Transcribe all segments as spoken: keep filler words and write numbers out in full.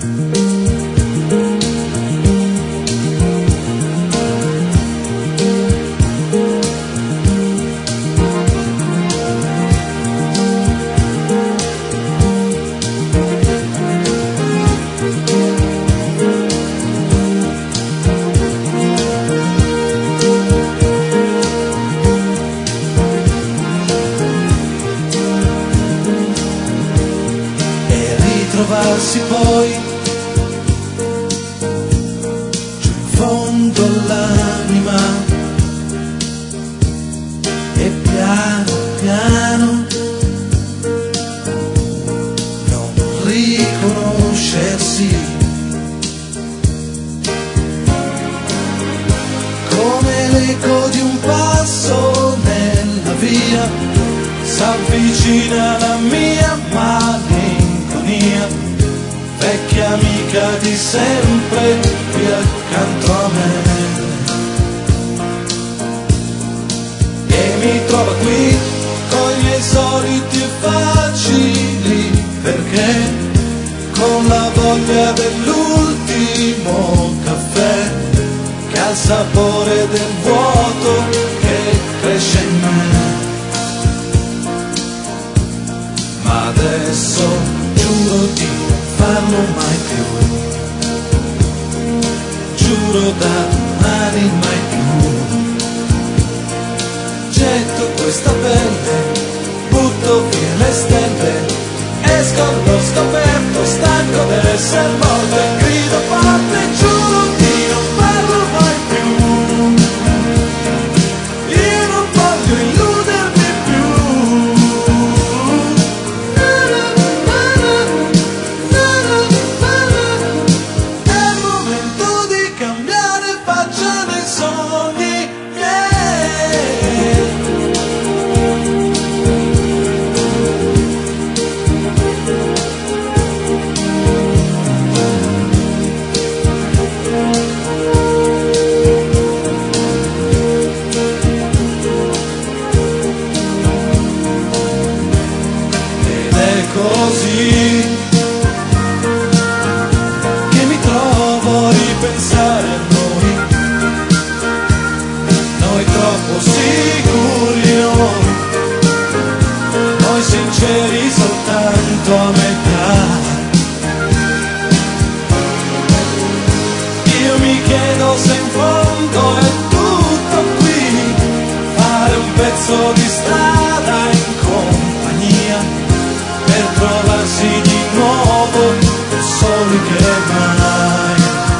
Trovarsi poi giù in fondo all'anima e piano piano non riconoscersi, come l'eco di un passo nella via s'avvicina alla mia malinconia, vecchia amica di sempre qui accanto a me, e mi trova qui con i miei soliti e facili perché, con la voglia dell'ultimo caffè che ha il sapore del vuoto che cresce in me. Ma adesso giuro di farlo mai più, giuro da domani mai più. Getto questa pelle, butto via le stelle, esco allo scoperto, stanco d'essere morto e grido forte, giuro di non farlo mai più. Io non voglio illudermi più. Così che mi trovo a ripensare a noi, noi troppo sicuri, noi, noi sinceri soltanto a metà. Io mi chiedo se in fondo è tutto qui, fare un pezzo di strada in compagnia, per trovarsi di nuovo più soli che mai.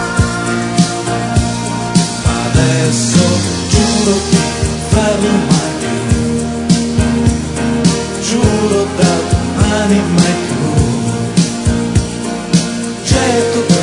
Ma adesso giuro di farlo mai più, giuro da domani mai più. Certo